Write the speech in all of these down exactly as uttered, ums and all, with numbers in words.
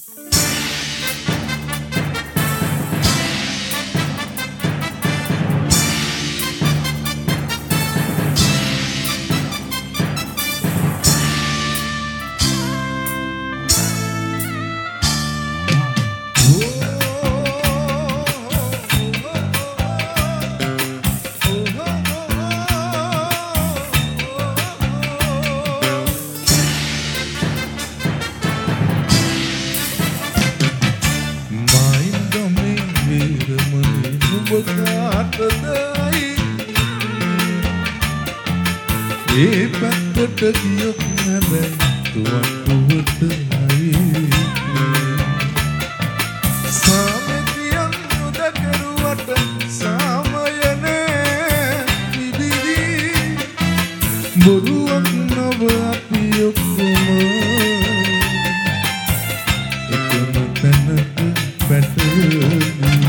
ඒ පැත්තට ගියොත් නැබැයි තුවක්කුවට නැවී සාමතියන් නොදකරුවට සාමයනේ විදිදී බොරුවක් නොව අපි ඔක්කොම එකම තැනට පැටලී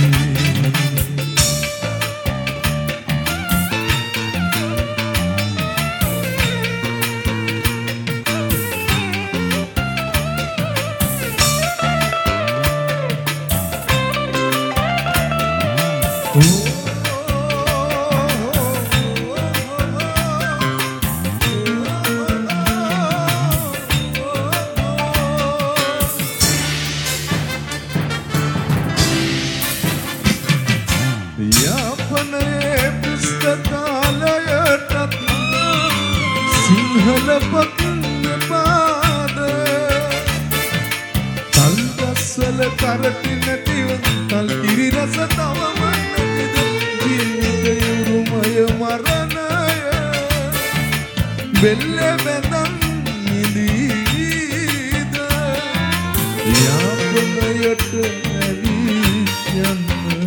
යාපනයේ පුස්තකාලයටත් සිංහල පොත්න පාද තල් ගස්වල කරටි නැතිව තල් කිරි රස තවම නැතිද ජීවිත යුරුමය මරණය බෙල්ල බැඳන් නිදීද යාපනයට ඇවී යන්න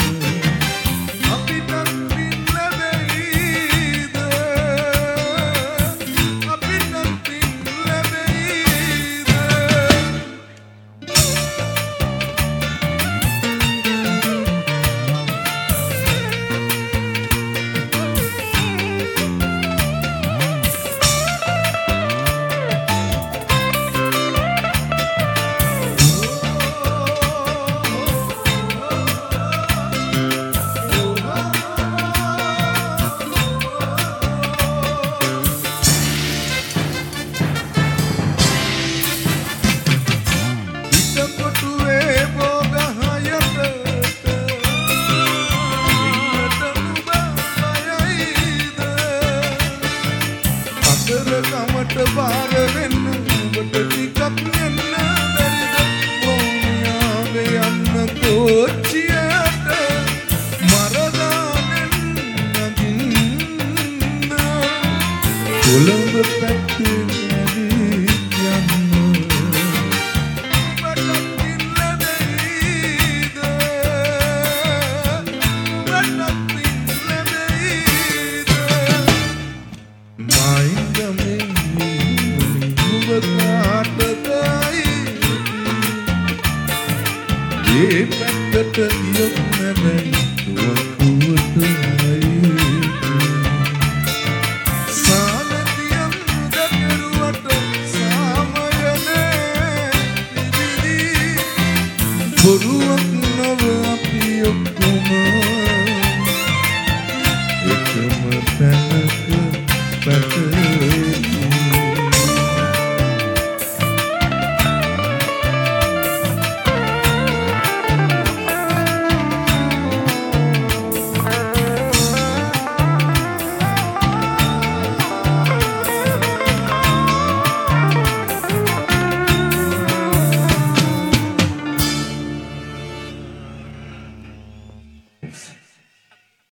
කමට බාර වෙන්න ඔබට ටිකක් යන්න බැරිද ඕනියාගේ යන්න කෝච්චියට මරදානෙන් නගින්න කොළඹ පැත්තේ නැවී යන්න ඔබට පින්න දෙයිද ඔබට පින්න දෙයිද මයින්ද ඒ පැත්තට ගියොත් නැබැයි තුවක්කුවට නැවී සාමතියන් නොදකරුවට සාමයනේ විදිදී බොරු